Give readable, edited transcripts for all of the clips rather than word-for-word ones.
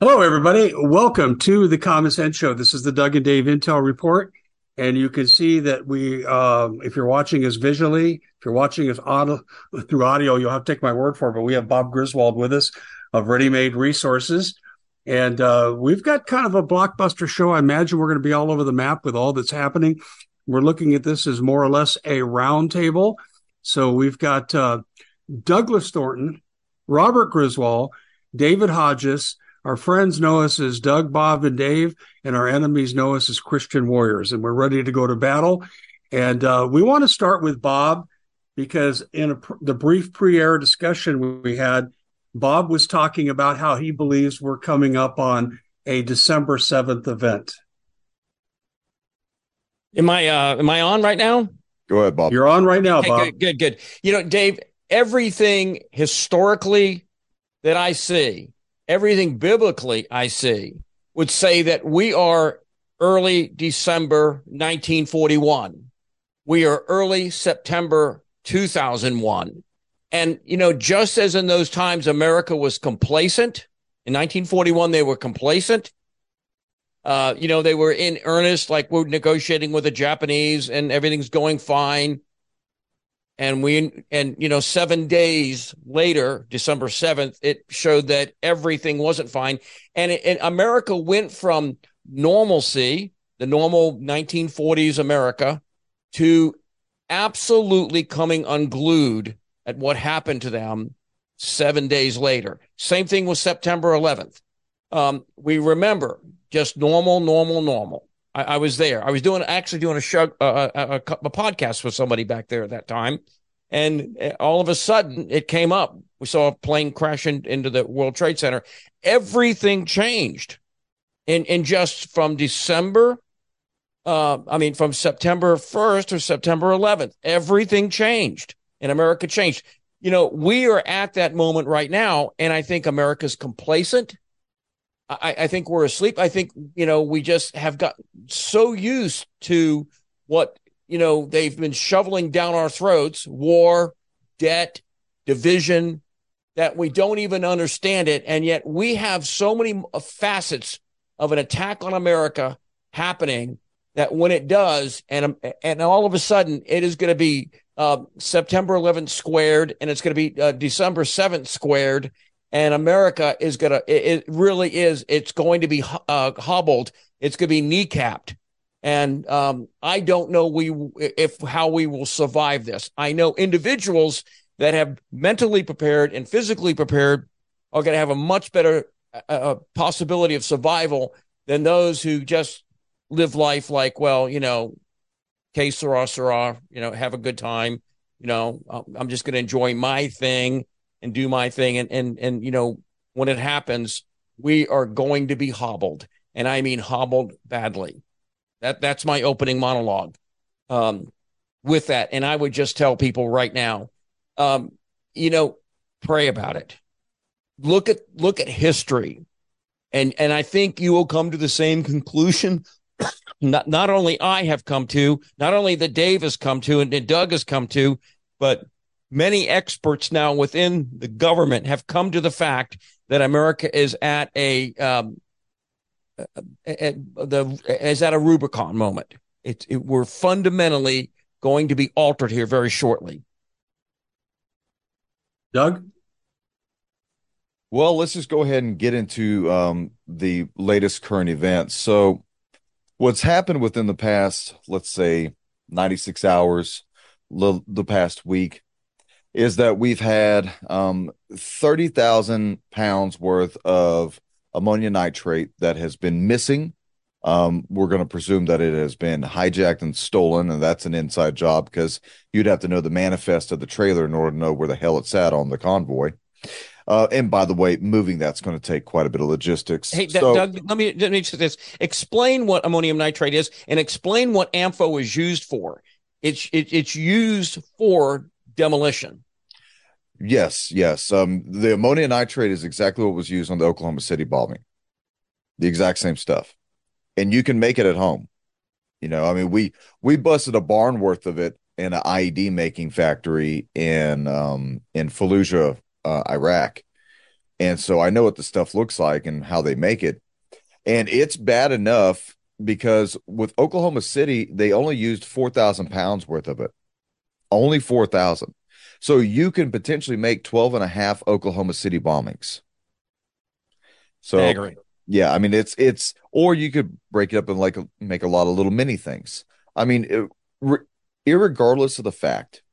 Hello, everybody. Welcome to the Common Sense Show. This is the Doug and Dave Intel Report. And you can see that if you're watching us visually, if you're watching us through audio, you'll have to take my word for it. But we have Bob Griswold with us of Ready Made Resources. And we've got kind of a blockbuster show. I imagine we're going to be all over the map with all that's happening. We're looking at this as more or less a roundtable. So we've got Douglas Thornton, Robert Griswold, David Hodges. Our friends know us as Doug, Bob, and Dave, and our enemies know us as Christian warriors. And we're ready to go to battle. And we want to start with Bob because in the brief pre-air discussion we had, Bob was talking about how he believes we're coming up on a December 7th event. Am I on right now? Go ahead, Bob. You're on right now, Okay, Bob. good. You know, Dave, everything historically that I see, everything biblically I see, would say that we are early December 1941. We are early September 2001. And, you know, just as in those times America was complacent, in 1941 they were complacent. They were in earnest, like we're negotiating with the Japanese and everything's going fine. And 7 days later, December 7th, it showed that everything wasn't fine. And America went from normalcy, the normal 1940s America, to absolutely coming unglued at what happened to them 7 days later. Same thing with September 11th. We remember just normal. I was there. I was actually doing a show, a podcast with somebody back there at that time. And all of a sudden it came up. We saw a plane crash into the World Trade Center. Everything changed in just from from September 1st or September 11th, everything changed and America changed. You know, we are at that moment right now. And I think America's complacent. I think we're asleep. I think, we just have got so used to what, they've been shoveling down our throats, war, debt, division, that we don't even understand it. And yet we have so many facets of an attack on America happening that when it does, and all of a sudden it is going to be September 11th squared, and it's going to be December 7th squared. And America is it's going to be hobbled. It's going to be kneecapped. And I don't know how we will survive this. I know individuals that have mentally prepared and physically prepared are going to have a much better possibility of survival than those who just live life like, well, que sera, have a good time. I'm just going to enjoy my thing and do my thing. And when it happens, we are going to be hobbled. And I mean hobbled badly. That's my opening monologue with that. And I would just tell people right now, pray about it. Look at history. And I think you will come to the same conclusion. Not only I have come to, not only that Dave has come to and Doug has come to, but many experts now within the government have come to the fact that America is at a Rubicon moment. We're fundamentally going to be altered here very shortly. Doug? Well, let's just go ahead and get into the latest current events. So what's happened within the past, let's say 96 hours, the past week, is that we've had 30,000 pounds worth of ammonium nitrate that has been missing. We're going to presume that it has been hijacked and stolen, and that's an inside job because you'd have to know the manifest of the trailer in order to know where the hell it's at on the convoy. And by the way, moving that's going to take quite a bit of logistics. Hey, Doug, let me say this. Explain what ammonium nitrate is and explain what AMFO is used for. It's used for demolition. Yes. The ammonium nitrate is exactly what was used on the Oklahoma City bombing. The exact same stuff. And you can make it at home. We busted a barn worth of it in an IED making factory in Fallujah, Iraq. And so I know what the stuff looks like and how they make it. And it's bad enough because with Oklahoma City, they only used 4,000 pounds worth of it, only 4,000. So you can potentially make 12 and a half Oklahoma City bombings. So, Staggering. yeah, I mean, or you could break it up and make a lot of little mini things. I mean, irregardless of the fact,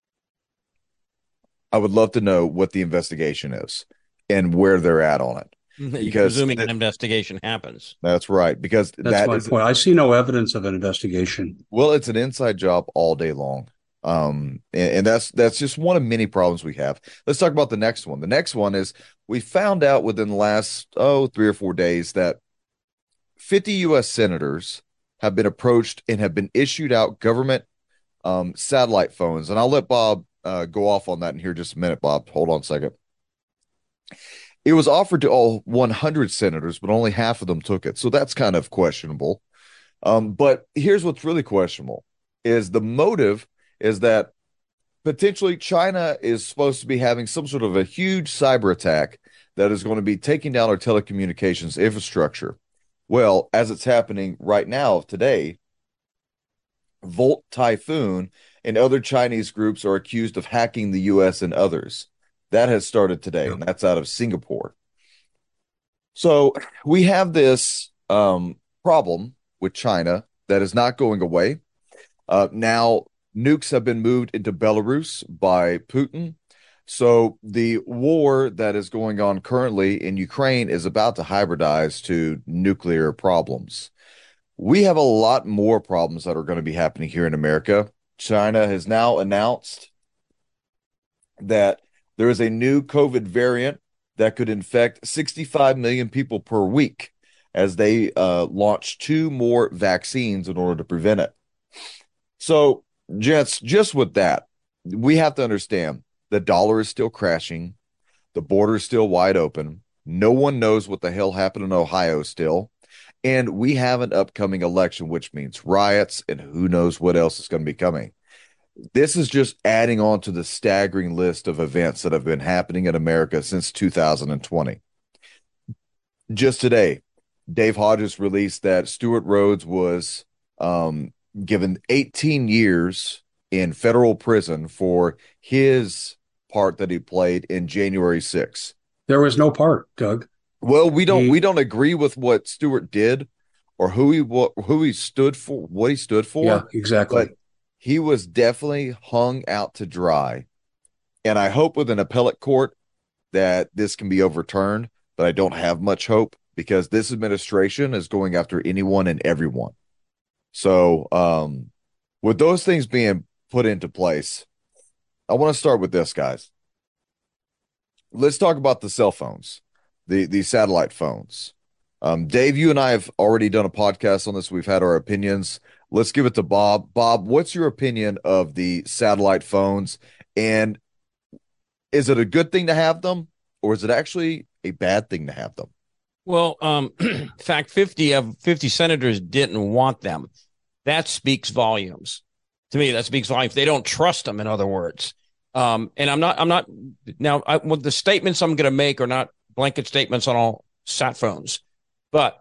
I would love to know what the investigation is and where they're at on it. Because Presuming an investigation happens. That's right. Because that's my point. I see no evidence of an investigation. Well, it's an inside job all day long. And that's just one of many problems we have. Let's talk about the next one. The next one is we found out within the last 3 or 4 days that 50 U.S. senators have been approached and have been issued out government satellite phones. And I'll let Bob go off on that in here just a minute. Bob, hold on a second. It was offered to all 100 senators, but only half of them took it. So that's kind of questionable. But here's what's really questionable is the motive is that potentially China is supposed to be having some sort of a huge cyber attack that is going to be taking down our telecommunications infrastructure. Well, as it's happening right now today, Volt Typhoon and other Chinese groups are accused of hacking the U.S. and others. That has started today, and that's out of Singapore. So we have this problem with China that is not going away. Now, nukes have been moved into Belarus by Putin. So the war that is going on currently in Ukraine is about to hybridize to nuclear problems. We have a lot more problems that are going to be happening here in America. China has now announced that there is a new COVID variant that could infect 65 million people per week as they launch 2 more vaccines in order to prevent it. So, gents, just with that, we have to understand the dollar is still crashing. The border is still wide open. No one knows what the hell happened in Ohio still. And we have an upcoming election, which means riots and who knows what else is going to be coming. This is just adding on to the staggering list of events that have been happening in America since 2020. Just today, Dave Hodges released that Stewart Rhodes was given 18 years in federal prison for his part that he played in January 6th. There was no part, Doug. Well, we don't agree with what Stewart did or who he stood for, what he stood for. Yeah, exactly. But he was definitely hung out to dry. And I hope with an appellate court that this can be overturned, but I don't have much hope because this administration is going after anyone and everyone. So with those things being put into place, I want to start with this, guys. Let's talk about the cell phones, the satellite phones. Dave, you and I have already done a podcast on this. We've had our opinions. Let's give it to Bob. Bob, what's your opinion of the satellite phones? And is it a good thing to have them, or is it actually a bad thing to have them? Well, in fact, 50 senators didn't want them. That speaks volumes. To me, that speaks volumes. They don't trust them, in other words. And I'm not now, the statements I'm going to make are not blanket statements on all sat phones, but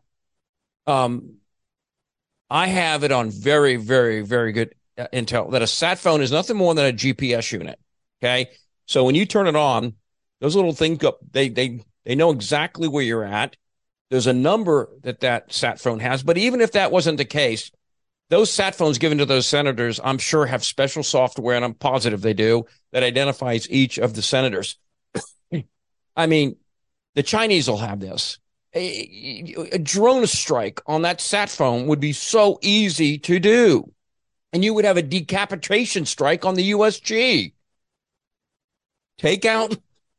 I have it on very, very, very good intel that a sat phone is nothing more than a GPS unit. Okay. So when you turn it on, those little things go, they know exactly where you're at. There's a number that sat phone has, but even if that wasn't the case, those sat phones given to those senators, I'm sure have special software, and I'm positive they do, that identifies each of the senators. I mean, the Chinese will have this. A drone strike on that sat phone would be so easy to do. And you would have a decapitation strike on the USG. Take out,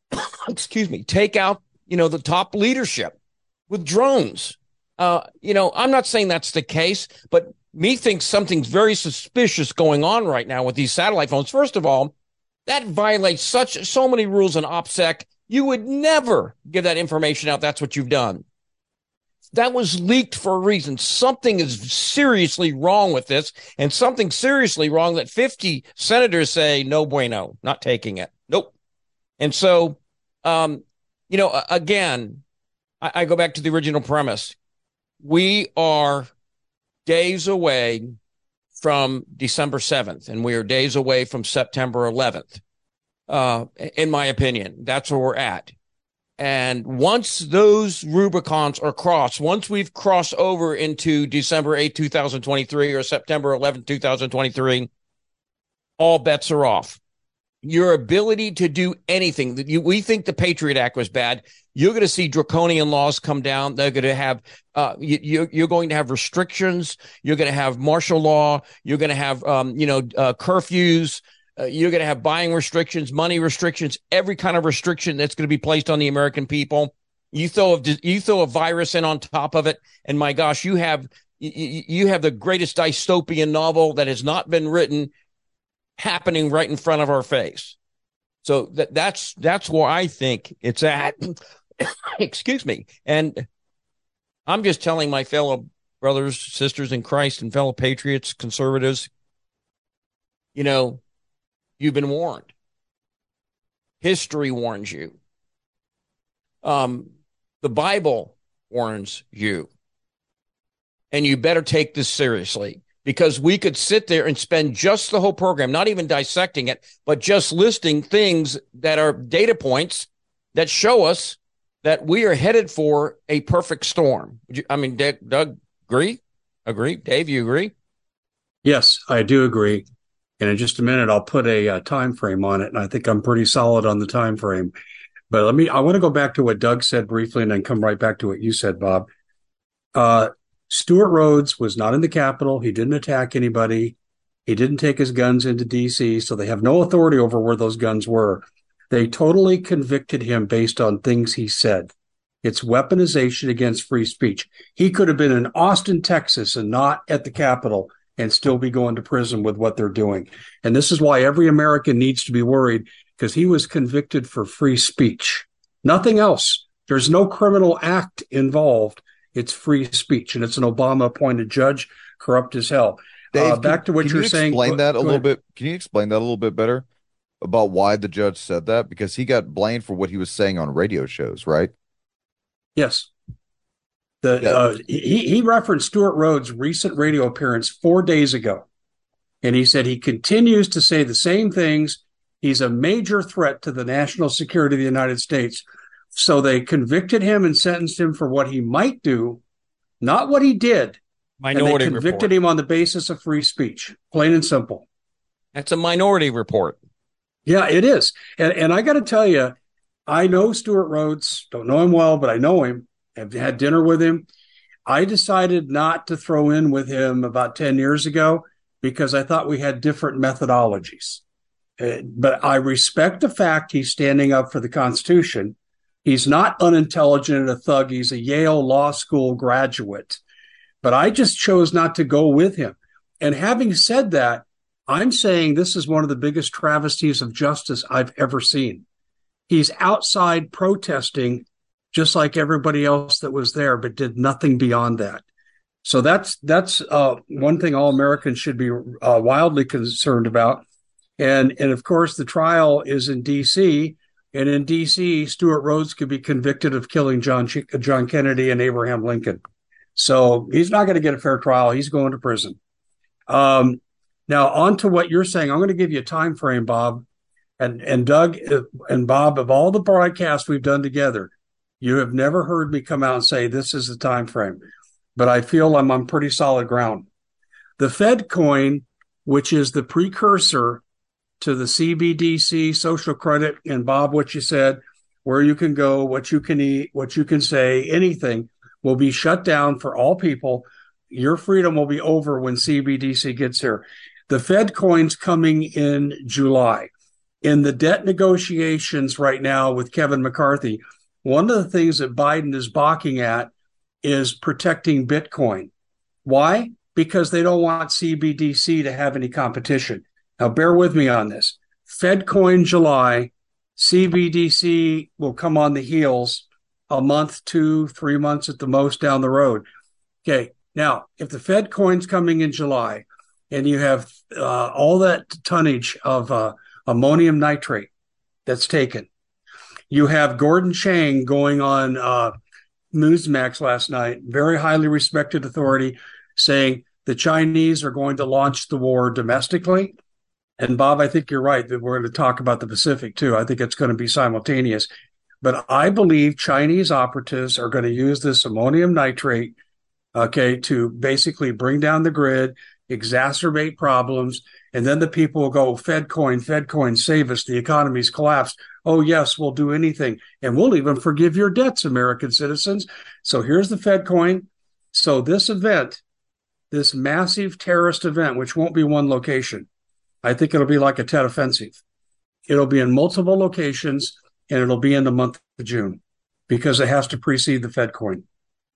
the top leadership with drones. I'm not saying that's the case, but me thinks something's very suspicious going on right now with these satellite phones. First of all, that violates so many rules in OPSEC. You would never give that information out. That's what you've done. That was leaked for a reason. Something is seriously wrong with this, and something seriously wrong that 50 senators say, no bueno, not taking it. Nope. And so Again, I go back to the original premise. We are days away from December 7th, and we are days away from September 11th. In my opinion, that's where we're at. And once those Rubicons are crossed, once we've crossed over into December 8th, 2023 or September 11th, 2023, all bets are off. Your ability to do anything we think the Patriot Act was bad. You're going to see draconian laws come down. They're going to have, you're going to have restrictions. You're going to have martial law. You're going to have, curfews. You're going to have buying restrictions, money restrictions, every kind of restriction that's going to be placed on the American people. You throw a virus in on top of it, and my gosh, you have the greatest dystopian novel that has not been written happening right in front of our face. So that's where I think it's at. Excuse me. And I'm just telling my fellow brothers, sisters in Christ, and fellow patriots, conservatives, you've been warned. History warns you. The Bible warns you. And you better take this seriously, because we could sit there and spend just the whole program, not even dissecting it, but just listing things that are data points that show us that we are headed for a perfect storm. Doug, agree? Dave, you agree? Yes, I do agree. And in just a minute, I'll put a time frame on it, and I think I'm pretty solid on the time frame. But I want to go back to what Doug said briefly and then come right back to what you said, Bob. Stuart Rhodes was not in the Capitol. He didn't attack anybody. He didn't take his guns into D.C., so they have no authority over where those guns were. They totally convicted him based on things he said. It's weaponization against free speech. He could have been in Austin, Texas, and not at the Capitol, and still be going to prison with what they're doing. And this is why every American needs to be worried, because he was convicted for free speech. Nothing else. There's no criminal act involved. It's free speech, and it's an Obama-appointed judge, corrupt as hell. Dave, back to what you're saying. Explain that a little bit. Can you explain that a little bit better about why the judge said that? Because he got blamed for what he was saying on radio shows, right? Yes. He referenced Stuart Rhodes' recent radio appearance 4 days ago, and he said he continues to say the same things. He's a major threat to the national security of the United States. So they convicted him and sentenced him for what he might do, not what he did. Minority and they convicted him on the basis of free speech, plain and simple. That's a Minority Report. Yeah, it is. And I got to tell you, I know Stuart Rhodes, don't know him well, but I know him. I've had dinner with him. I decided not to throw in with him about 10 years ago because I thought we had different methodologies. But I respect the fact he's standing up for the Constitution. He's not unintelligent and a thug. He's a Yale Law School graduate. But I just chose not to go with him. And having said that, I'm saying this is one of the biggest travesties of justice I've ever seen. He's outside protesting just like everybody else that was there, but did nothing beyond that. So that's one thing all Americans should be wildly concerned about. And of course, the trial is in D.C., and in D.C., Stuart Rhodes could be convicted of killing John Kennedy and Abraham Lincoln. So he's not going to get a fair trial. He's going to prison. Now, on to what you're saying. I'm going to give you a time frame, Bob. And Doug and Bob, of all the broadcasts we've done together, you have never heard me come out and say this is the time frame. But I feel I'm on pretty solid ground. The Fed coin, which is the precursor to the CBDC, social credit, and Bob, what you said, where you can go, what you can eat, what you can say, anything, will be shut down for all people. Your freedom will be over when CBDC gets here. The Fed coin's coming in July. In the debt negotiations right now with Kevin McCarthy, one of the things that Biden is balking at is protecting Bitcoin. Why? Because they don't want CBDC to have any competition. Now, bear with me on this. Fed coin July, CBDC will come on the heels a month, 2, 3 months at the most down the road. Okay, now, if the Fed coin's coming in July and you have all that tonnage of ammonium nitrate that's taken, You have Gordon Chang going on Newsmax last night, very highly respected authority, saying the Chinese are going to launch the war domestically. And Bob, I think you're right that we're going to talk about the Pacific too. I think it's going to be simultaneous. But I believe Chinese operatives are going to use this ammonium nitrate, okay, to basically bring down the grid, exacerbate problems, and then the people will go, Fedcoin, save us. The economy's collapsed. Oh, yes, we'll do anything. And we'll even forgive your debts, American citizens. So here's the Fedcoin. So this event, this massive terrorist event, which won't be one location, I think it'll be like a Tet Offensive. It'll be in multiple locations, and it'll be in the month of June because it has to precede the Fedcoin.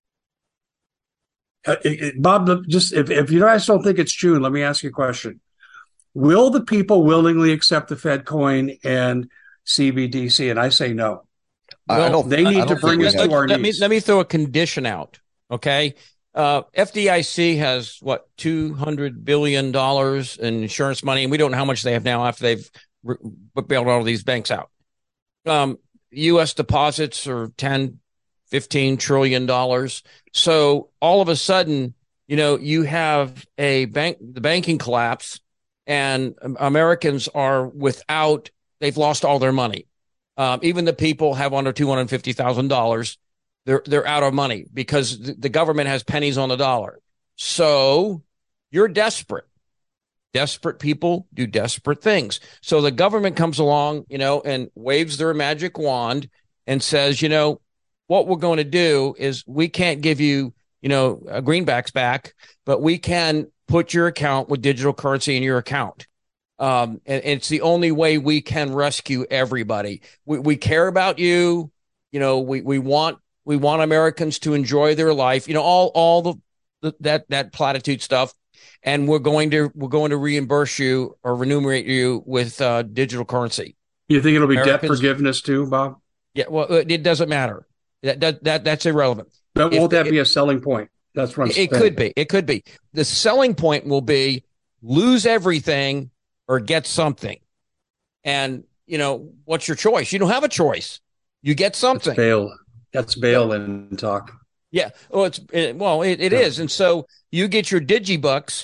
Bob, just if you guys don't think it's June, let me ask you a question. Will the people willingly accept the Fedcoin and CBDC? And I say no. Well, they need to bring us to our knees. Let me throw a condition out, okay? FDIC has, $200 billion in insurance money, and we don't know how much they have now after they've bailed all of these banks out. U.S. deposits are 10, $15 trillion. So all of a sudden, you have the banking collapse, and Americans are they've lost all their money. Even the people have under $250,000. They're out of money because the government has pennies on the dollar. So you're desperate. Desperate people do desperate things. So the government comes along, and waves their magic wand and says, what we're going to do is we can't give you, greenbacks back, but we can put your account with digital currency in your account. And it's the only way we can rescue everybody. We care about you. We want Americans to enjoy their life. All that platitude stuff. And we're going to reimburse you or remunerate you with digital currency. You think it'll be debt forgiveness too, Bob? Yeah. Well, it doesn't matter. That's irrelevant. But won't that be a selling point? That's what I'm saying. It could be. The selling point will be lose everything or get something. And, what's your choice? You don't have a choice. You get something. That's bail and talk. Yeah. Oh, it is. And so you get your digibucks,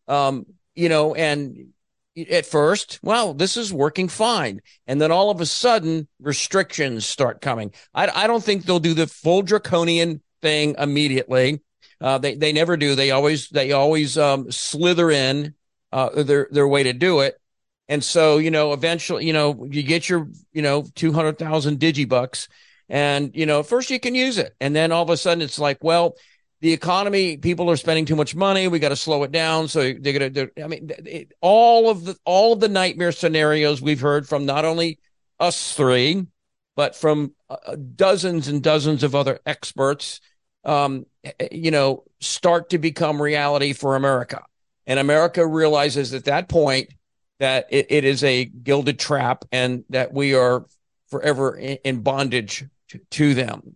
and at first, this is working fine. And then all of a sudden restrictions start coming. I don't think they'll do the full draconian thing immediately. They never do. They always slither in their way to do it. And so, eventually, you get your, 200,000 digibucks, and, at first you can use it. And then all of a sudden it's like, the economy, people are spending too much money. We got to slow it down. So they're going to do, all of the nightmare scenarios we've heard from not only us three, but from dozens and dozens of other experts, start to become reality for America. And America realizes at that point that it is a gilded trap and that we are forever in bondage to them.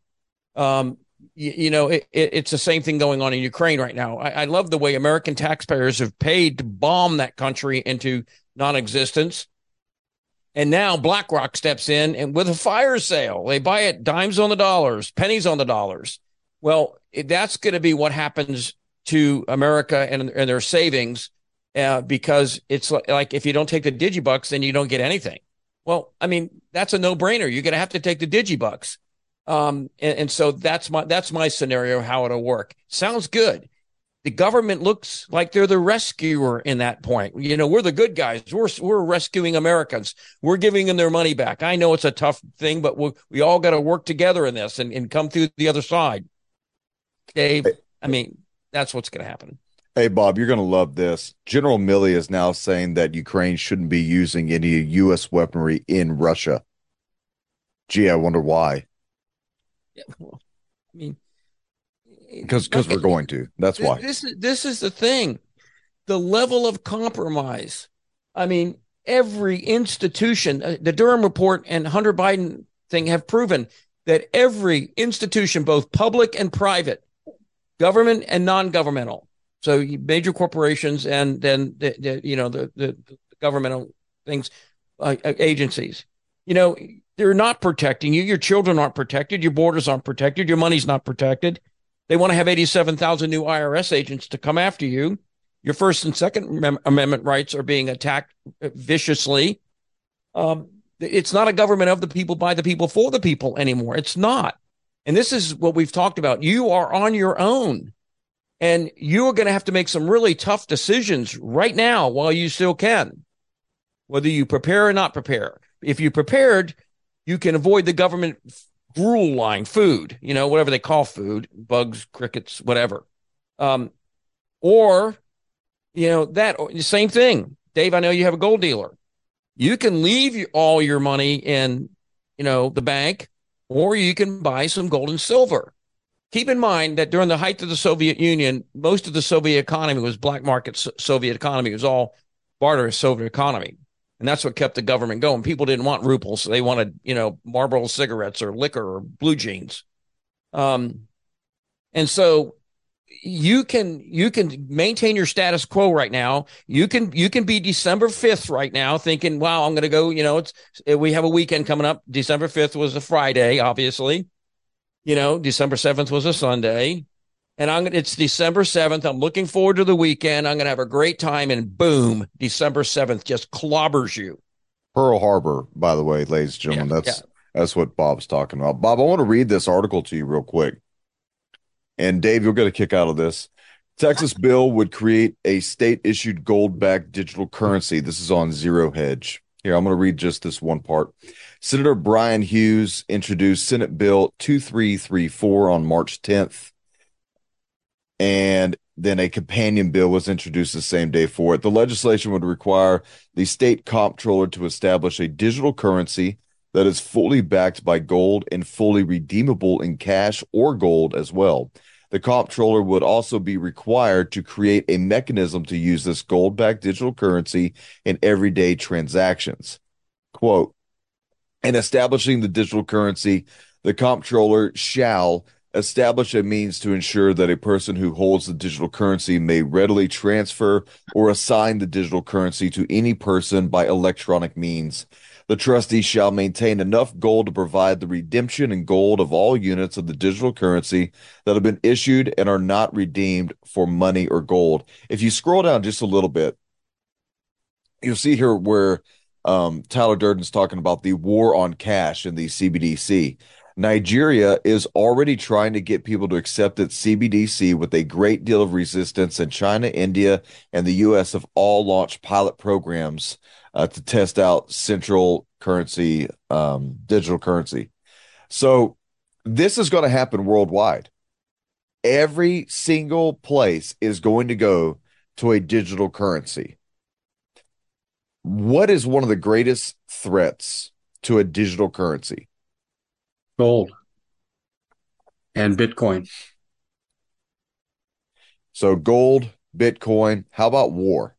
It's the same thing going on in Ukraine right now. I love the way American taxpayers have paid to bomb that country into non-existence. And now BlackRock steps in and with a fire sale, they buy it dimes on the dollars, pennies on the dollars. Well, that's going to be what happens to America and their savings, because it's like if you don't take the digibucks, then you don't get anything. Well, that's a no-brainer. You're going to have to take the digibucks. And so that's my scenario, how it'll work. Sounds good. The government looks like they're the rescuer in that point. We're the good guys. We're rescuing Americans. We're giving them their money back. I know it's a tough thing, but we all got to work together in this and come through the other side. Dave, that's what's going to happen. Hey, Bob, you're going to love this. General Milley is now saying that Ukraine shouldn't be using any U.S. weaponry in Russia. Gee, I wonder why. Yeah, well, because we're going to. That's why. This is the thing. The level of compromise. Every institution, the Durham report and Hunter Biden thing have proven that every institution, both public and private, government and non-governmental, so major corporations and then the governmental things, agencies, They're not protecting you. Your children aren't protected. Your borders aren't protected. Your money's not protected. They want to have 87,000 new IRS agents to come after you. Your First and Second Amendment rights are being attacked viciously. It's not a government of the people, by the people, for the people anymore. It's not. And this is what we've talked about. You are on your own, and you are going to have to make some really tough decisions right now while you still can, whether you prepare or not prepare. If you prepared, you can avoid the government gruel line, food, whatever they call food, bugs, crickets, whatever. Or, that same thing. Dave, I know you have a gold dealer. You can leave all your money in, the bank, or you can buy some gold and silver. Keep in mind that during the height of the Soviet Union, most of the Soviet economy was black market Soviet economy. It was all barter Soviet economy. And that's what kept the government going. People didn't want rubles. So they wanted, Marlboro cigarettes or liquor or blue jeans. And so you can maintain your status quo right now. You can be December 5th right now thinking, wow, I'm going to go, we have a weekend coming up. December 5th was a Friday, obviously. December 7th was a Sunday. And it's December 7th. I'm looking forward to the weekend. I'm going to have a great time. And boom, December 7th just clobbers you. Pearl Harbor, by the way, ladies and gentlemen, that's what Bob's talking about. Bob, I want to read this article to you real quick. And Dave, you'll get a kick out of this. Texas bill would create a state-issued gold-backed digital currency. This is on Zero Hedge. Here, I'm going to read just this one part. Senator Brian Hughes introduced Senate Bill 2334 on March 10th. And then a companion bill was introduced the same day for it. The legislation would require the state comptroller to establish a digital currency that is fully backed by gold and fully redeemable in cash or gold as well. The comptroller would also be required to create a mechanism to use this gold-backed digital currency in everyday transactions. Quote, in establishing the digital currency, the comptroller shall establish a means to ensure that a person who holds the digital currency may readily transfer or assign the digital currency to any person by electronic means. The trustee shall maintain enough gold to provide the redemption in gold of all units of the digital currency that have been issued and are not redeemed for money or gold. If you scroll down just a little bit, you'll see here where Tyler Durden's talking about the war on cash in the CBDC. Nigeria is already trying to get people to accept its CBDC with a great deal of resistance, and China, India, and the U.S. have all launched pilot programs to test out central currency, digital currency. So this is going to happen worldwide. Every single place is going to go to a digital currency. What is one of the greatest threats to a digital currency? Gold and Bitcoin. So gold, Bitcoin. How about war?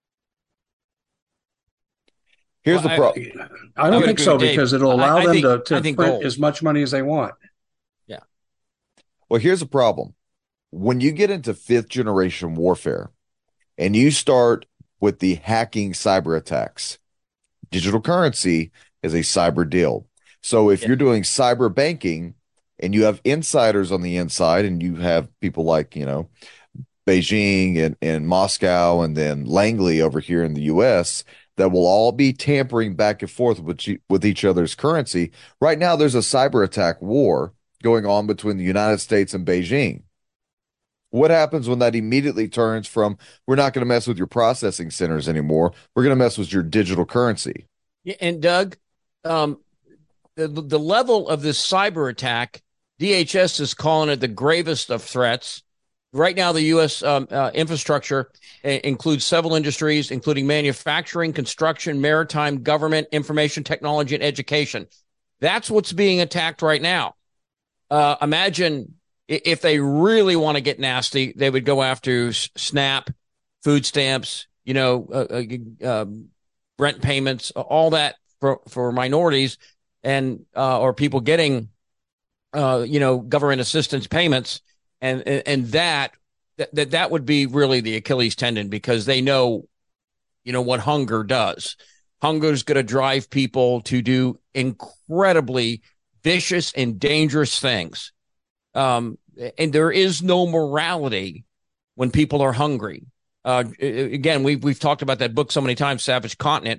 Here's the problem. I don't think so, because it'll allow them to print gold. as much money as they want. Yeah. Well, here's the problem. When you get into fifth generation warfare and you start with the hacking cyber attacks, digital currency is a cyber deal. So if you're doing cyber banking and you have insiders on the inside and you have people like, Beijing and Moscow and then Langley over here in the US that will all be tampering back and forth with each other's currency. Right now, there's a cyber attack war going on between the United States and Beijing. What happens when that immediately turns from, we're not going to mess with your processing centers anymore, we're going to mess with your digital currency? Yeah, and Doug, the level of this cyber attack, DHS is calling it the gravest of threats. Right now, the U.S. Infrastructure includes several industries, including manufacturing, construction, maritime, government, information technology, and education. That's what's being attacked right now. Imagine if they really want to get nasty, they would go after SNAP, food stamps, rent payments, all that for minorities and or people getting government assistance payments, and that would be really the Achilles tendon, because they know what hunger does. Hunger is going to drive people to do incredibly vicious and dangerous things. And there is no morality when people are hungry. Again, we've talked about that book so many times, Savage Continent,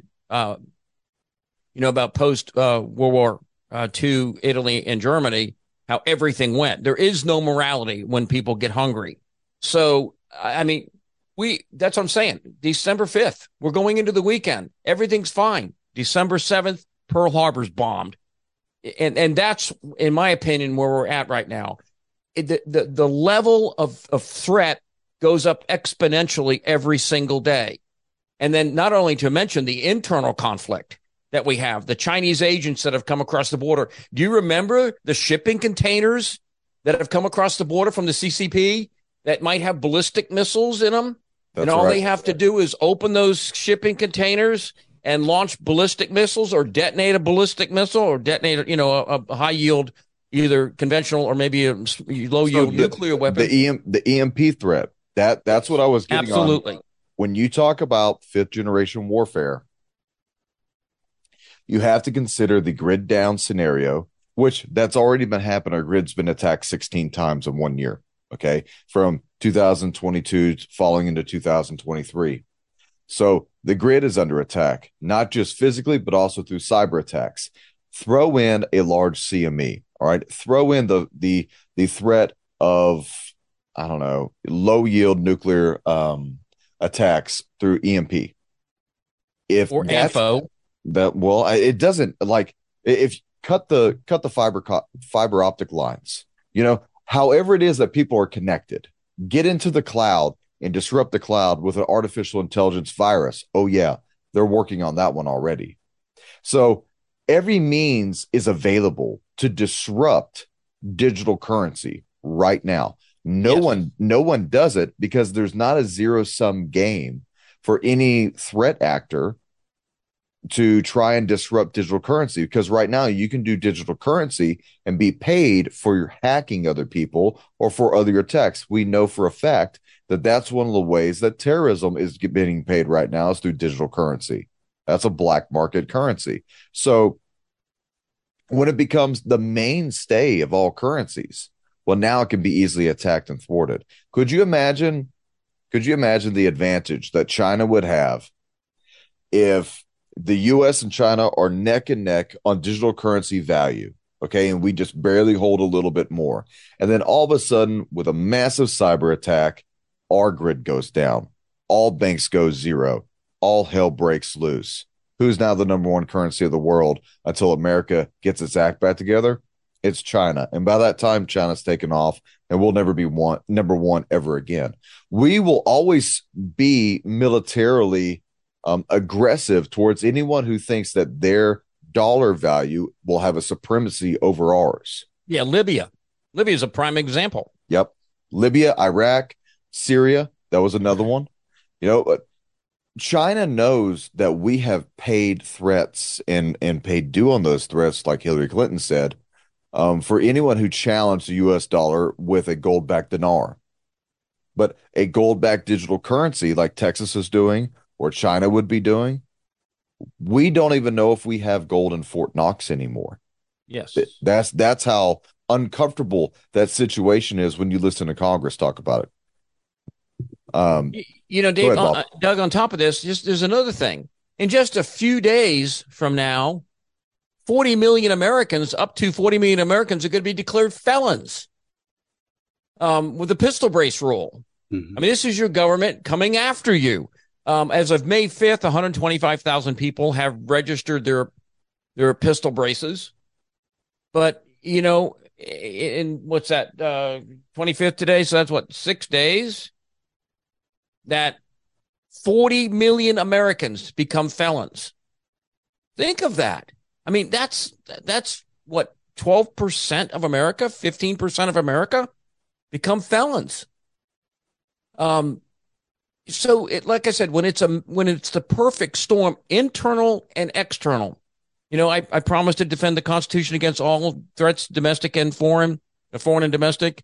about post World War II, Italy and Germany, how everything went. There is no morality when people get hungry. So, I mean, that's what I'm saying. December 5th, we're going into the weekend. Everything's fine. December 7th, Pearl Harbor's bombed. And that's, in my opinion, where we're at right now. The level of threat goes up exponentially every single day. And then not only to mention the internal conflict that we have, the Chinese agents that have come across the border. Do you remember the shipping containers that have come across the border from the CCP that might have ballistic missiles in them? And all they have to do is open those shipping containers and launch ballistic missiles or detonate a ballistic missile or detonate, a high yield, either conventional or maybe a low yield nuclear weapon. The EMP threat. That's what I was getting Absolutely. on. When you talk about fifth generation warfare, you have to consider the grid down scenario, which that's already been happening. Our grid's been attacked 16 times in 1 year. Okay. From 2022 falling into 2023. So the grid is under attack, not just physically, but also through cyber attacks. Throw in a large CME. All right. Throw in the threat of, I don't know, low yield nuclear attacks through EMP. Or AFO. It doesn't, like, if cut the fiber optic lines, however it is that people are connected, get into the cloud and disrupt the cloud with an artificial intelligence virus. Oh yeah, they're working on that one already. So every means is available to disrupt digital currency right now. No one does it because there's not a zero-sum game for any threat actor to try and disrupt digital currency, because right now you can do digital currency and be paid for your hacking other people or for other attacks. We know for a fact that that's one of the ways that terrorism is getting paid right now is through digital currency. That's a black market currency. So when it becomes the mainstay of all currencies, well, now it can be easily attacked and thwarted. Could you imagine the advantage that China would have if the U.S. and China are neck and neck on digital currency value, okay, and we just barely hold a little bit more. And then all of a sudden, with a massive cyber attack, our grid goes down. All banks go zero. All hell breaks loose. Who's now the number one currency of the world until America gets its act back together? It's China. And by that time, China's taken off and we'll never be number one ever again. We will always be militarily aggressive towards anyone who thinks that their dollar value will have a supremacy over ours. Yeah, Libya. Libya is a prime example. Yep. Libya, Iraq, Syria, that was another one. China knows that we have paid threats and paid due on those threats, like Hillary Clinton said, for anyone who challenged the U.S. dollar with a gold-backed dinar. But a gold-backed digital currency like Texas is doing, or China would be doing, we don't even know if we have gold in Fort Knox anymore. Yes. That's how uncomfortable that situation is when you listen to Congress talk about it. Dave, Doug, on top of this, there's another thing. In just a few days from now, 40 million Americans, up to 40 million Americans, are going to be declared felons with the pistol brace rule. Mm-hmm. I mean, this is your government coming after you. As of May 5th, 125,000 people have registered their pistol braces. But, in what's that, 25th today? So that's 6 days? That 40 million Americans become felons. Think of that. I mean, that's what, 12% of America, 15% of America become felons. So like I said, when it's the perfect storm, internal and external, I promise to defend the Constitution against all threats, domestic and foreign and domestic.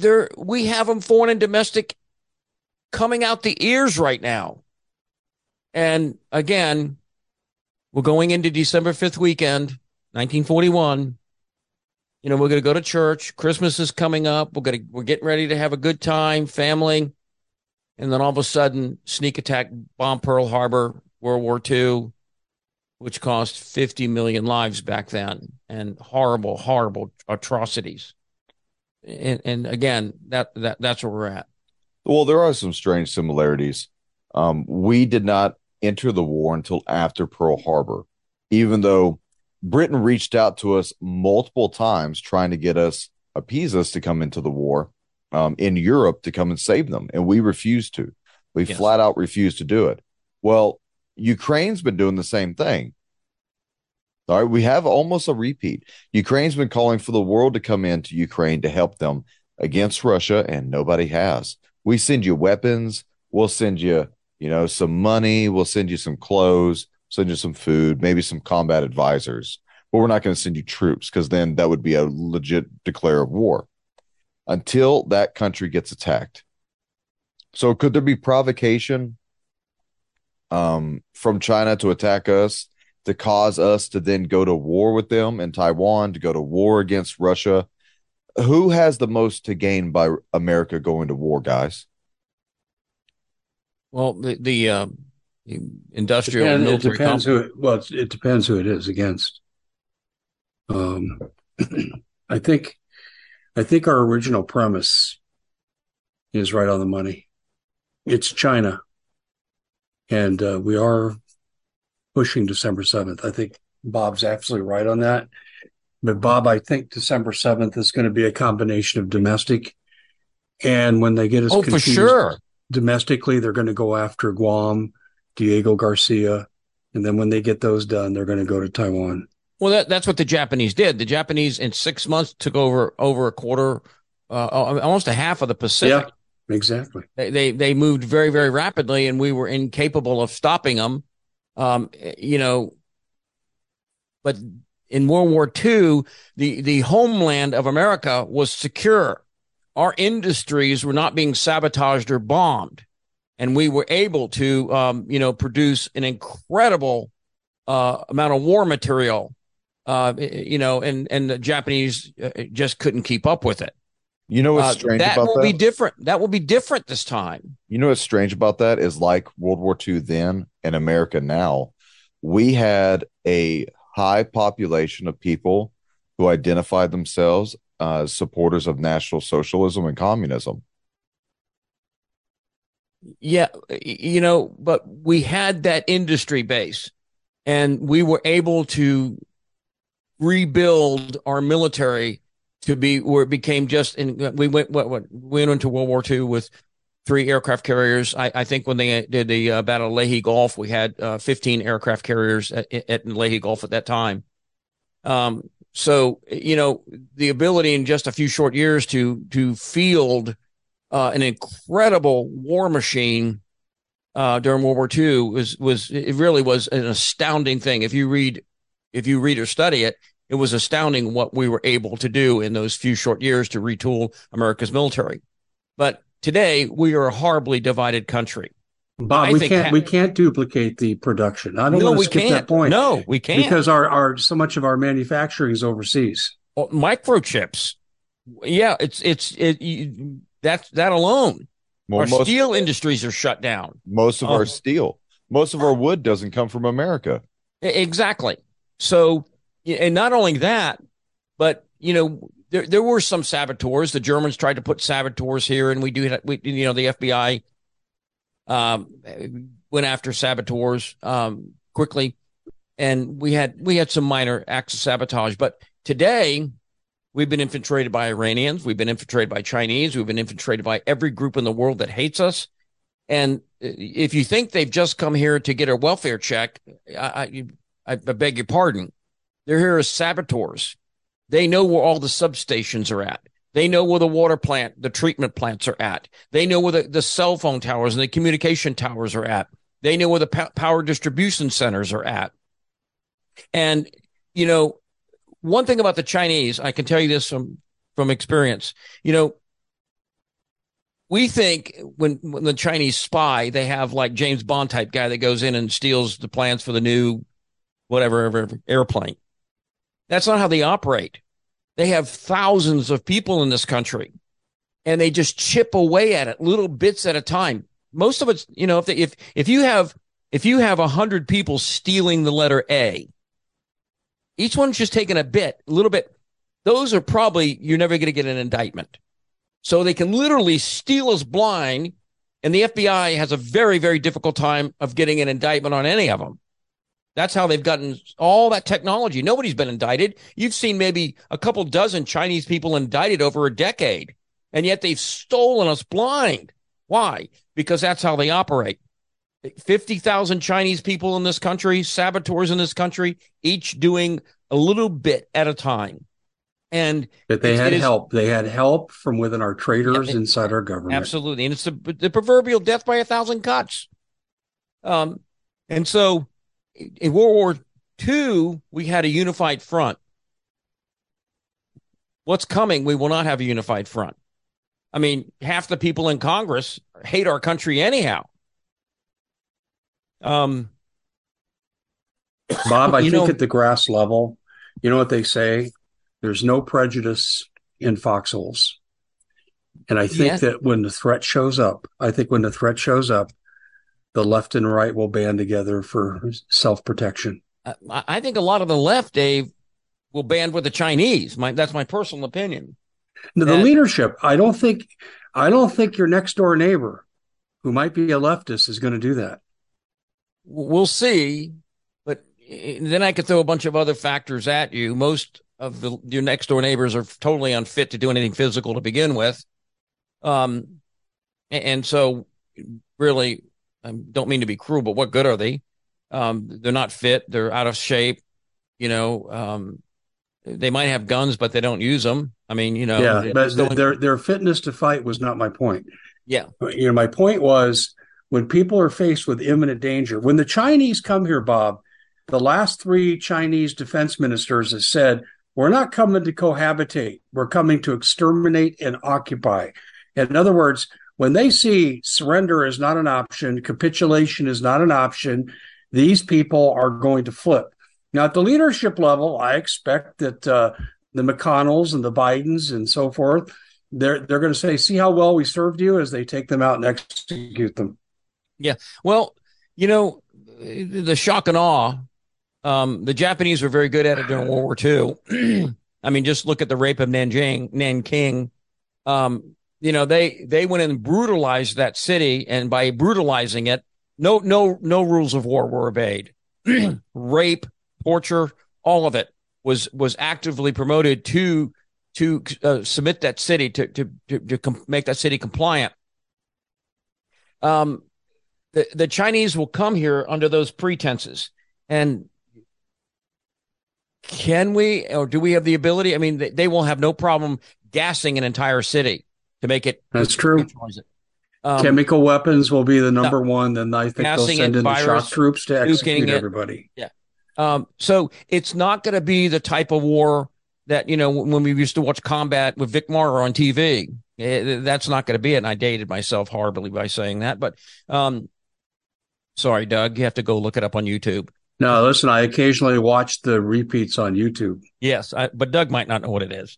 We have them foreign and domestic coming out the ears right now. And again, we're going into December 5th weekend, 1941. We're going to go to church. Christmas is coming up. We're getting ready to have a good time, family. And then all of a sudden, sneak attack, bomb Pearl Harbor, World War II, which cost 50 million lives back then, and horrible, horrible atrocities. And again, that's where we're at. Well, there are some strange similarities. We did not enter the war until after Pearl Harbor, even though Britain reached out to us multiple times trying to appease us to come into the war in Europe to come and save them. And we refused to. We flat out refused to do it. Well, Ukraine's been doing the same thing. All right, we have almost a repeat. Ukraine's been calling for the world to come into Ukraine to help them against Russia, and nobody has. We send you weapons. We'll send you, some money. We'll send you some clothes, send you some food, maybe some combat advisors. But we're not going to send you troops because then that would be a legit declare of war until that country gets attacked. So could there be provocation from China to attack us, to cause us to then go to war with them in Taiwan, to go to war against Russia? Who has the most to gain by America going to war, guys? Well, the industrial and military complex. It depends who it is against. I think our original premise is right on the money. It's China, and we are pushing December 7th. I think Bob's absolutely right on that. But Bob, I think December 7th is going to be a combination of domestic, and when they get us confused, for sure, domestically, they're going to go after Guam, Diego Garcia, and then when they get those done, they're going to go to Taiwan. Well, that's what the Japanese did. The Japanese in 6 months took over a quarter, almost a half of the Pacific. Yeah, exactly. They moved very, very rapidly, and we were incapable of stopping them. But in World War II, the homeland of America was secure. Our industries were not being sabotaged or bombed, and we were able to, produce an incredible amount of war material. And the Japanese just couldn't keep up with it. You know what's strange about that? That will be different. That will be different this time. You know what's strange about that is, like World War II then and America now, we had a high population of people who identified themselves as supporters of National Socialism and communism. Yeah, but we had that industry base, and we were able to rebuild our military to be where it became we went into World War II with 3 aircraft carriers. I think when they did the Battle of Leahy Gulf, we had 15 aircraft carriers at Leahy Gulf at that time. So, the ability in just a few short years to field an incredible war machine during World War II was an astounding thing. If you read or study it, it was astounding what we were able to do in those few short years to retool America's military. But today we are a horribly divided country. Bob, we can't duplicate the production. I don't want to skip that point. No, we can't, because our so much of our manufacturing is overseas. Well, microchips, yeah, that alone. Well, our steel industries are shut down. Most of our steel, most of our wood doesn't come from America. Exactly. So, and not only that, but there were some saboteurs. The Germans tried to put saboteurs here, and the FBI went after saboteurs quickly, and we had some minor acts of sabotage. But today, we've been infiltrated by Iranians, we've been infiltrated by Chinese, we've been infiltrated by every group in the world that hates us. And if you think they've just come here to get a welfare check, I beg your pardon. They're here as saboteurs. They know where all the substations are at. They know where the treatment plants are at. They know where the cell phone towers and the communication towers are at. They know where the power distribution centers are at. And, one thing about the Chinese, I can tell you this from experience, we think when the Chinese spy, they have like James Bond type guy that goes in and steals the plans for the new whatever airplane. That's not how they operate. They have thousands of people in this country, and they just chip away at it little bits at a time. Most of it's, if you have 100 people stealing the letter A, each one's just taking a little bit. Those are probably, you're never going to get an indictment. So they can literally steal us blind, and the FBI has a very, very difficult time of getting an indictment on any of them. That's how they've gotten all that technology. Nobody's been indicted. You've seen maybe a couple dozen Chinese people indicted over a decade, and yet they've stolen us blind. Why? Because that's how they operate. 50,000 Chinese people in this country, saboteurs in this country, each doing a little bit at a time. And but they had help. They had help from within our traitors inside our government. Absolutely. And it's the proverbial death by 1,000 cuts. And so in World War II, we had a unified front. What's coming? We will not have a unified front. I mean, half the people in Congress hate our country anyhow. Bob, I think at the grass level, you know what they say? There's no prejudice in foxholes. And I think that when the threat shows up, the left and right will band together for self-protection. I think a lot of the left, Dave, will band with the Chinese. That's my personal opinion. Now, the leadership, I don't think your next door neighbor who might be a leftist is going to do that. We'll see. But then I could throw a bunch of other factors at you. Most of your next door neighbors are totally unfit to do anything physical to begin with. And so really, I don't mean to be cruel, but what good are they? They're not fit. They're out of shape. They might have guns, but they don't use them. I mean, but their fitness to fight was not my point. Yeah. My point was when people are faced with imminent danger, when the Chinese come here, Bob, the last 3 Chinese defense ministers have said, we're not coming to cohabitate. We're coming to exterminate and occupy. In other words, when they see surrender is not an option, capitulation is not an option, these people are going to flip. Now, at the leadership level, I expect that the McConnells and the Bidens and so forth, they're going to say, see how well we served you, as they take them out and execute them. Yeah. Well, the shock and awe, the Japanese were very good at it during World War II. I mean, just look at the rape of Nanking. They went and brutalized that city, and by brutalizing it, no rules of war were obeyed. Rape, torture, all of it was actively promoted to submit that city to make that city compliant. The Chinese will come here under those pretenses, and can we, or do we have the ability? I mean, they will have no problem gassing an entire city to make it. That's true. Chemical weapons will be the number one. Then I think they'll send in the shock troops to execute everybody. Yeah. So it's not going to be the type of war that, when we used to watch Combat with Vic Marler on TV. That's not going to be it. And I dated myself horribly by saying that. But sorry, Doug, you have to go look it up on YouTube. No, listen, I occasionally watch the repeats on YouTube. Yes, but Doug might not know what it is.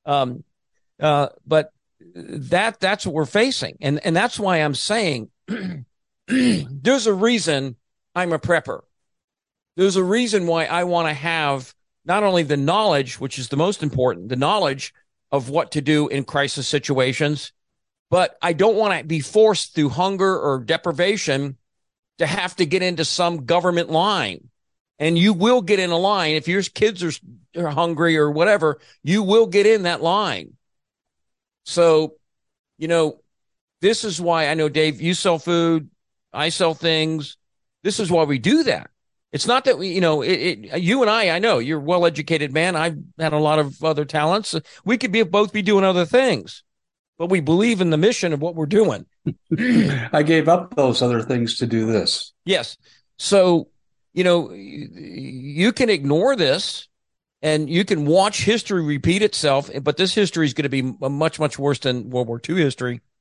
But that's what we're facing. And that's why I'm saying there's a reason I'm a prepper. There's a reason why I want to have not only the knowledge, which is the most important, the knowledge of what to do in crisis situations, but I don't want to be forced through hunger or deprivation to have to get into some government line. And you will get in a line. If your kids are hungry or whatever, you will get in that line. So, this is why I know, Dave, you sell food, I sell things. This is why we do that. It's not that we, you and I know you're a well-educated man. I've had a lot of other talents. We could both be doing other things, but we believe in the mission of what we're doing. I gave up those other things to do this. Yes. So, you can ignore this and you can watch history repeat itself, but this history is going to be much, much worse than World War II history.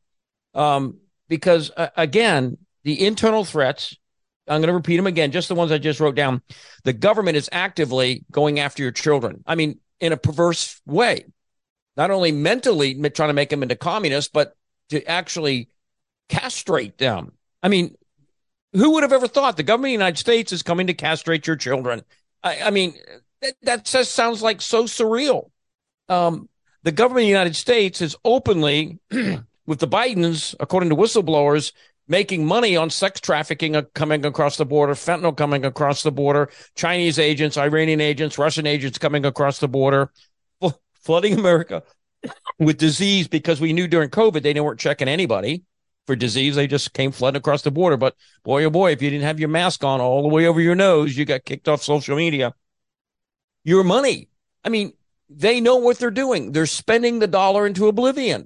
Because again, the internal threats, I'm going to repeat them again, just the ones I just wrote down. The government is actively going after your children. I mean, in a perverse way, not only mentally trying to make them into communists, but to actually castrate them. I mean, who would have ever thought the government of the United States is coming to castrate your children? I mean, that sounds like so surreal. The government of the United States is openly, with the Bidens, according to whistleblowers, making money on sex trafficking coming across the border, fentanyl coming across the border, Chinese agents, Iranian agents, Russian agents coming across the border, flooding America with disease because we knew during COVID they weren't checking anybody for disease. They just came flooding across the border. But boy, oh boy, if you didn't have your mask on all the way over your nose, you got kicked off social media. Your money. I mean, they know what they're doing. They're spending the dollar into oblivion.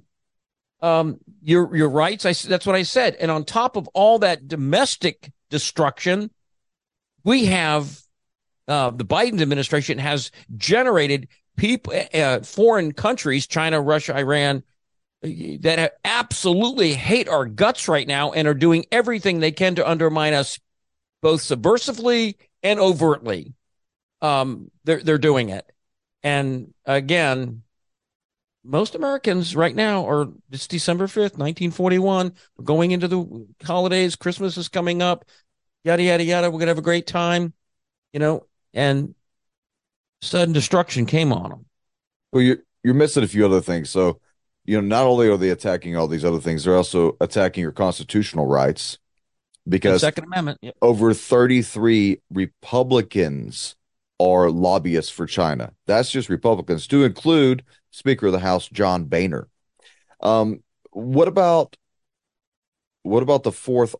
Your rights. That's what I said. And on top of all that domestic destruction, we have the Biden administration has generated people, foreign countries, China, Russia, Iran, that absolutely hate our guts right now and are doing everything they can to undermine us, both subversively and overtly. They're doing it. And again, most Americans right now are, it's December 5th, 1941. We're going into the holidays. Christmas is coming up, yada, yada, yada. We're going to have a great time, and sudden destruction came on them. Well, you're missing a few other things. So, not only are they attacking all these other things, they're also attacking your constitutional rights because the Second Amendment, yep. Over 33 Republicans are lobbyists for China. That's just Republicans, to include Speaker of the House John Boehner. What about the fourth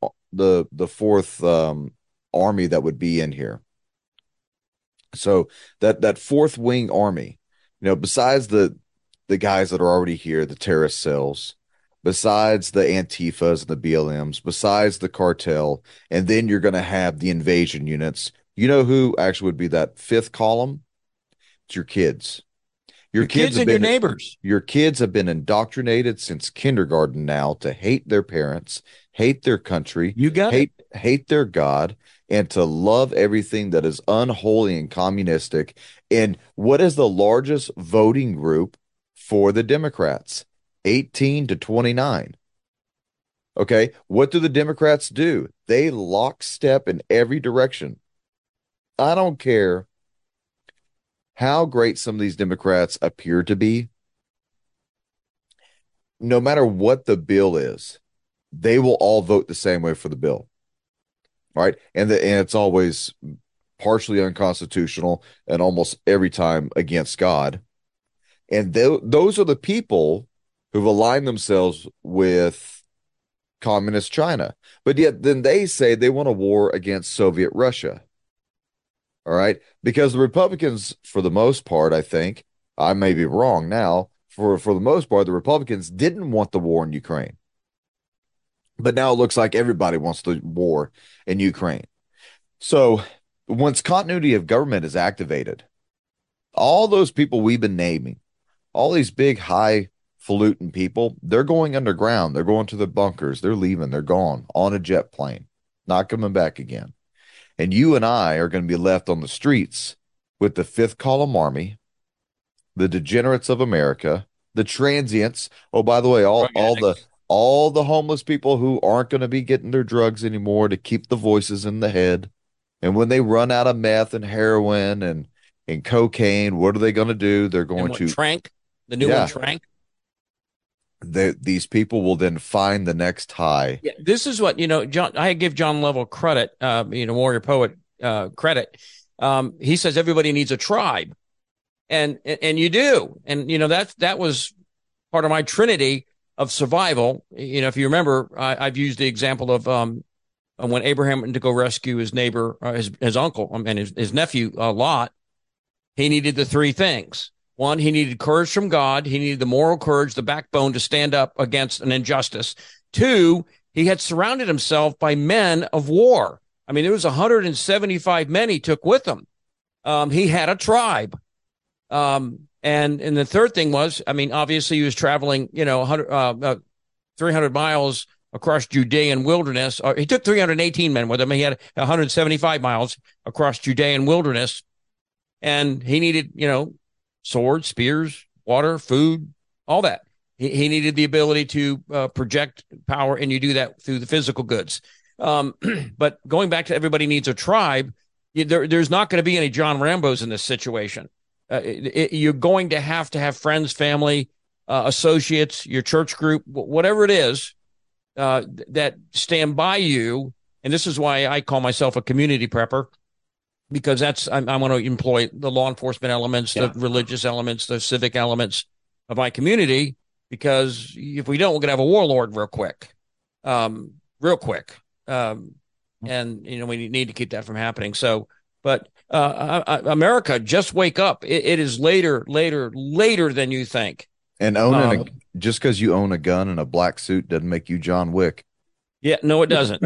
army that would be in here? So that fourth wing army, besides the guys that are already here, the terrorist cells, besides the Antifas and the BLMs, besides the cartel, and then you're going to have the invasion units. You know who actually would be that fifth column? It's your kids. Your kids and your neighbors. Your kids have been indoctrinated since kindergarten now to hate their parents, hate their country, hate their God, and to love everything that is unholy and communistic. And what is the largest voting group for the Democrats? 18 to 29. Okay, what do the Democrats do? They lockstep in every direction. I don't care how great some of these Democrats appear to be. No matter what the bill is, they will all vote the same way for the bill. Right? And it's always partially unconstitutional and almost every time against God. And those are the people who've aligned themselves with communist China. But yet then they say they want a war against Soviet Russia. All right. Because the Republicans, for the most part, I think, I may be wrong now, for the most part, the Republicans didn't want the war in Ukraine. But now it looks like everybody wants the war in Ukraine. So once continuity of government is activated, all those people we've been naming, all these big, highfalutin people, they're going underground. They're going to the bunkers. They're leaving. They're gone on a jet plane, not coming back again. And you and I are going to be left on the streets with the fifth column army, the degenerates of America, the transients. Oh, by the way, all the homeless people who aren't going to be getting their drugs anymore to keep the voices in the head. And when they run out of meth and heroin and cocaine, what are they going to do? They're going to Trank, the new one, Trank. These people will then find the next high. Yeah, this is what, John, I give John Lovell credit, warrior poet credit. He says everybody needs a tribe. And you do. And, that was part of my trinity of survival. If you remember, I've used the example of when Abraham went to go rescue his neighbor, his uncle, and his nephew, Lot. He needed the three things. One, he needed courage from God. He needed the moral courage, the backbone to stand up against an injustice. Two, he had surrounded himself by men of war. I mean, there was 175 men he took with him. He had a tribe. And the third thing was, obviously he was traveling, 300 miles across Judean wilderness. He took 318 men with him. He had 175 miles across Judean wilderness, and he needed, swords, spears, water, food, all that. He needed the ability to project power, and you do that through the physical goods. But going back to everybody needs a tribe, there's not going to be any John Rambos in this situation. You're going to have friends, family, associates, your church group, whatever it is, that stand by you. And this is why I call myself a community prepper, because I want to employ the law enforcement elements, the religious elements, the civic elements of my community, because if we don't, we're going to have a warlord real quick. And, we need to keep that from happening. So, but America, just wake up. It is later than you think. And just because you own a gun and a black suit doesn't make you John Wick. Yeah, no, it doesn't.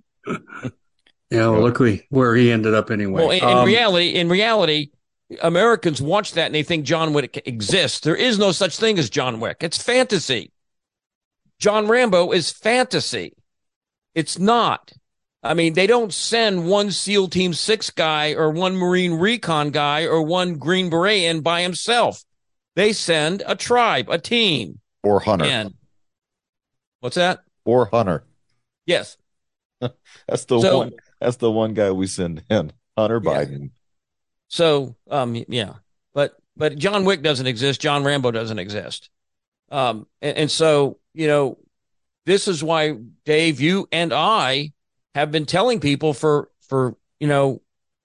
Look where he ended up anyway. Well, in reality, Americans watch that and they think John Wick exists. There is no such thing as John Wick. It's fantasy. John Rambo is fantasy. It's not. I mean, they don't send one SEAL Team 6 guy or one Marine Recon guy or one Green Beret in by himself. They send a tribe, a team. Or Hunter. And what's that? Or Hunter. Yes. That's the one guy we send in, Hunter Biden. So, but John Wick doesn't exist. John Rambo doesn't exist. And so, this is why, Dave, you and I have been telling people for a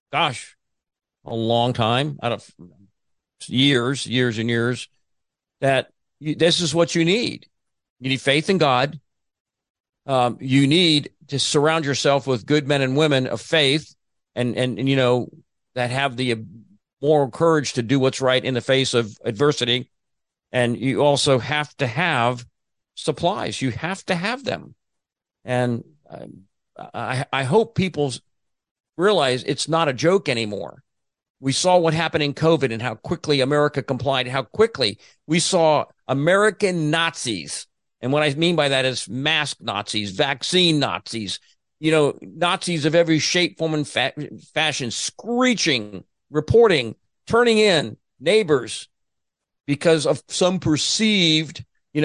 long time, out of years and years, that this is what you need. You need faith in God. You need to surround yourself with good men and women of faith and that have the moral courage to do what's right in the face of adversity. And you also have to have supplies. You have to have them. And I hope people realize it's not a joke anymore. We saw what happened in COVID and how quickly America complied, how quickly we saw American Nazis. And what I mean by that is mask Nazis, vaccine Nazis, Nazis of every shape, form, and fashion, screeching, reporting, turning in neighbors because of some perceived,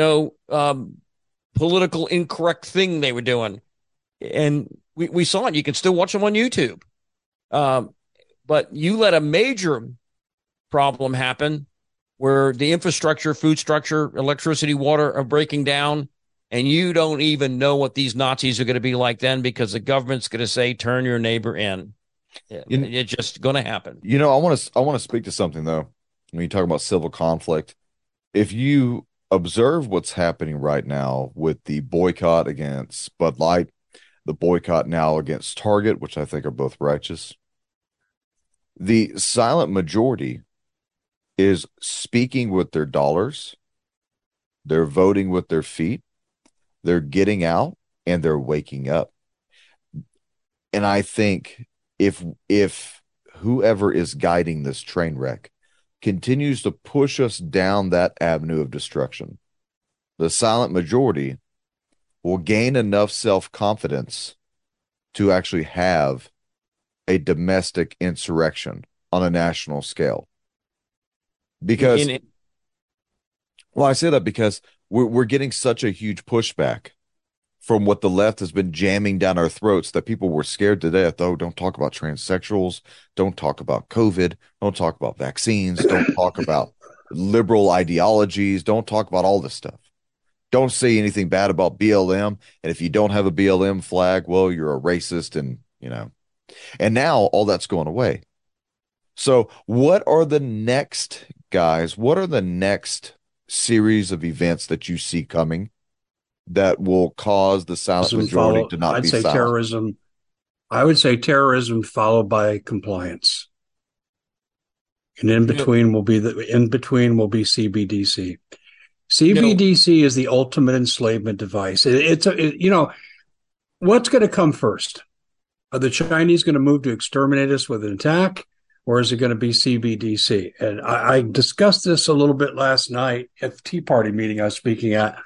political incorrect thing they were doing. And we saw it. You can still watch them on YouTube. But you let a major problem happen where the infrastructure, food structure, electricity, water are breaking down, and you don't even know what these Nazis are going to be like then, because the government's going to say, turn your neighbor in. It's just going to happen. I want to speak to something, though, when you talk about civil conflict. If you observe what's happening right now with the boycott against Bud Light, the boycott now against Target, which I think are both righteous, the silent majority is speaking with their dollars, they're voting with their feet, they're getting out, and they're waking up. And I think if whoever is guiding this train wreck continues to push us down that avenue of destruction, the silent majority will gain enough self-confidence to actually have a domestic insurrection on a national scale. Because, I say that because we're getting such a huge pushback from what the left has been jamming down our throats that people were scared to death. Oh, don't talk about transsexuals. Don't talk about COVID. Don't talk about vaccines. Don't talk about liberal ideologies. Don't talk about all this stuff. Don't say anything bad about BLM. And if you don't have a BLM flag, well, you're a racist. And, and now all that's going away. So what are the next, guys? What are the next series of events that you see coming that will cause the silent majority to not be silent? Terrorism. I would say terrorism followed by compliance. And in between will be CBDC. CBDC is the ultimate enslavement device. What's going to come first? Are the Chinese going to move to exterminate us with an attack? Or is it going to be CBDC? And I discussed this a little bit last night at the Tea Party meeting I was speaking at.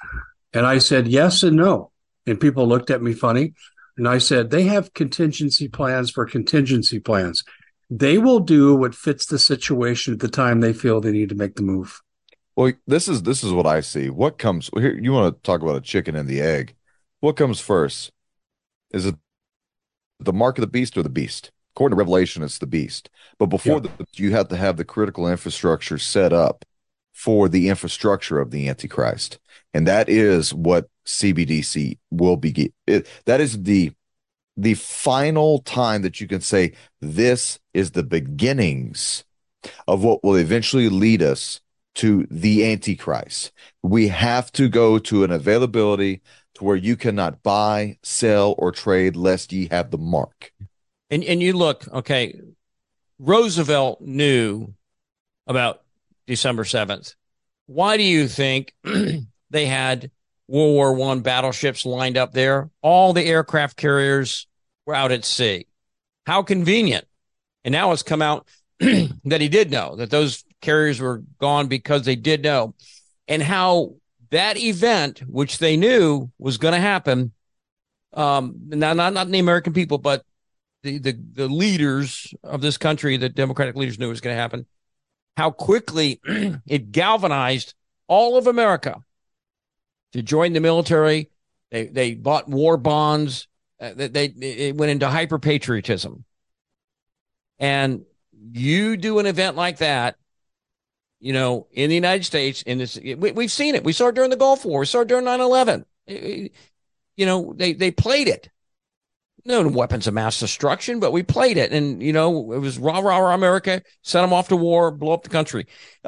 And I said, yes and no. And people looked at me funny. And I said, they have contingency plans for contingency plans. They will do what fits the situation at the time they feel they need to make the move. Well, this is what I see. What comes here? You want to talk about a chicken and the egg? What comes first? Is it the mark of the beast or the beast? According to Revelation, it's the beast. But before you have to have the critical infrastructure set up for the infrastructure of the Antichrist. And that is what CBDC will be. That is the final time that you can say this is the beginnings of what will eventually lead us to the Antichrist. We have to go to an availability to where you cannot buy, sell, or trade lest ye have the mark. And you look, okay, Roosevelt knew about December 7th. Why do you think they had World War I battleships lined up there? All the aircraft carriers were out at sea. How convenient. And now it's come out that he did know, that those carriers were gone because they did know. And how that event, which they knew was going to happen, not the American people, but the leaders of this country, the Democratic leaders knew it was going to happen, how quickly it galvanized all of America to join the military. They bought war bonds. It went into hyper patriotism. And you do an event like that, in the United States, we've seen it. We saw it during the Gulf War. We saw it during 9/11. They played it. No weapons of mass destruction, but we played it. And, it was rah, rah, rah, America, send them off to war, blow up the country.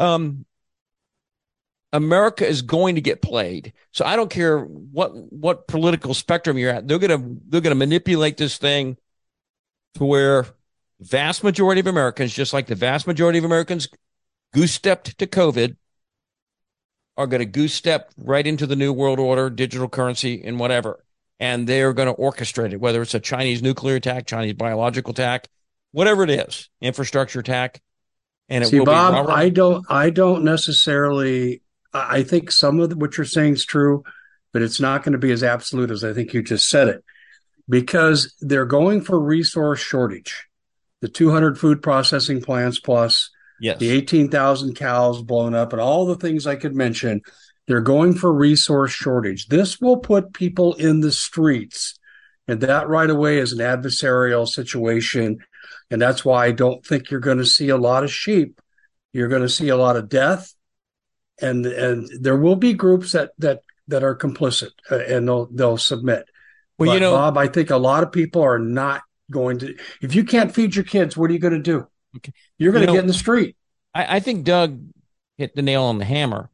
America is going to get played. So I don't care what political spectrum you're at. They're going to manipulate this thing to where the vast majority of Americans, just like the vast majority of Americans goose-stepped to COVID, are going to goose-step right into the new world order, digital currency, and whatever. And they're going to orchestrate it, whether it's a Chinese nuclear attack, Chinese biological attack, whatever it is, infrastructure attack. And See, Bob, I don't necessarily. I think some of what you're saying is true, but it's not going to be as absolute as I think you just said it, because they're going for resource shortage. The 200 food processing plants plus the 18,000 cows blown up and all the things I could mention. They're going for resource shortage. This will put people in the streets, and that right away is an adversarial situation. And that's why I don't think you're going to see a lot of sheep. You're going to see a lot of death, and there will be groups that are complicit, and they'll submit. Well, but, Bob, I think a lot of people are not going to. If you can't feed your kids, what are you going to do? Okay. You're going to get in the street. I think Doug hit the nail on the hammer.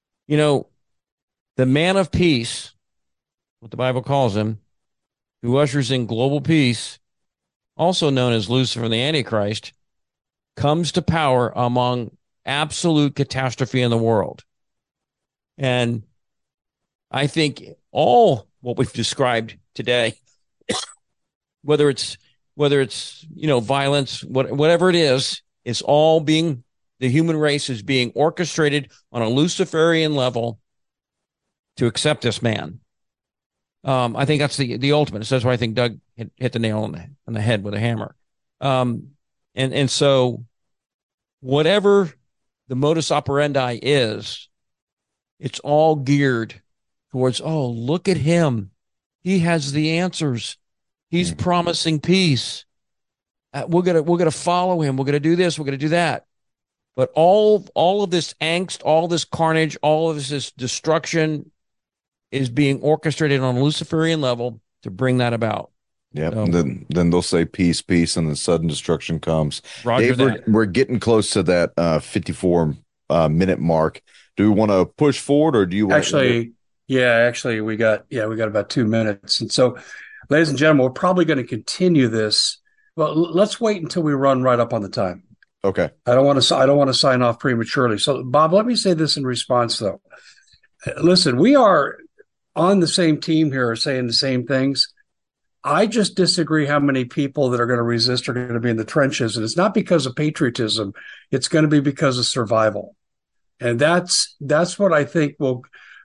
The man of peace, what the Bible calls him, who ushers in global peace, also known as Lucifer and the Antichrist, comes to power among absolute catastrophe in the world. And I think all what we've described today, whether it's violence, whatever it is, it's all being, the human race is being orchestrated on a Luciferian level to accept this man. I think that's the ultimate. So that's why I think Doug hit the nail on the head with a hammer. And so whatever the modus operandi is, it's all geared towards, oh, look at him. He has the answers. He's promising peace. We're gonna follow him. We're gonna do this. We're gonna do that. But all of this angst, all this carnage, all of this destruction is being orchestrated on a Luciferian level to bring that about. Yeah, then they'll say peace, peace, and then sudden destruction comes. Roger Dave, that. We're getting close to that 54 minute mark. Do we want to push forward, or do you want actually? We got about 2 minutes, and so, ladies and gentlemen, we're probably going to continue this. Well, let's wait until we run right up on the time. Okay. I don't want to sign off prematurely. So, Bob, let me say this in response, though. Listen, we are on the same team here, saying the same things. I just disagree how many people that are going to resist are going to be in the trenches, and it's not because of patriotism. It's going to be because of survival, and that's what I think will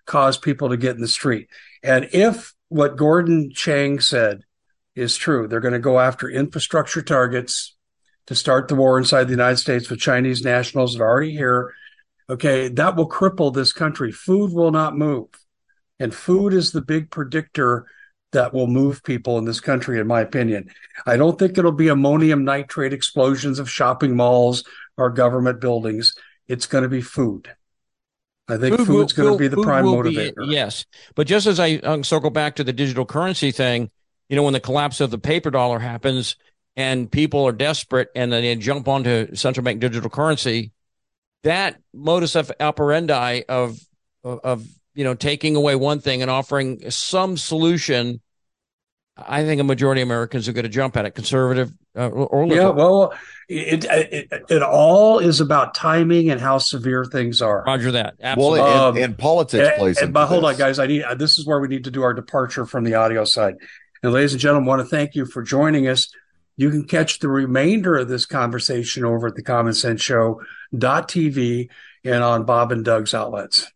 cause people to get in the street. And if what Gordon Chang said is true, they're going to go after infrastructure targets to start the war inside the United States with Chinese nationals that are already here. Okay, that will cripple this country. Food will not move. And food is the big predictor that will move people in this country, in my opinion. I don't think it'll be ammonium nitrate explosions of shopping malls or government buildings. It's going to be food. I think food's going to be the prime motivator. Yes. But just as I circle back to the digital currency thing, when the collapse of the paper dollar happens and people are desperate and then they jump onto central bank digital currency, that modus operandi of taking away one thing and offering some solution, I think a majority of Americans are going to jump at it, conservative or liberal. Yeah, well, it all is about timing and how severe things are. Roger that. Absolutely. Well, and politics plays into but hold this. on, guys. This is where we need to do our departure from the audio side. And ladies and gentlemen, I want to thank you for joining us. You can catch the remainder of this conversation over at the Common Sense Show.tv and on Bob and Doug's outlets.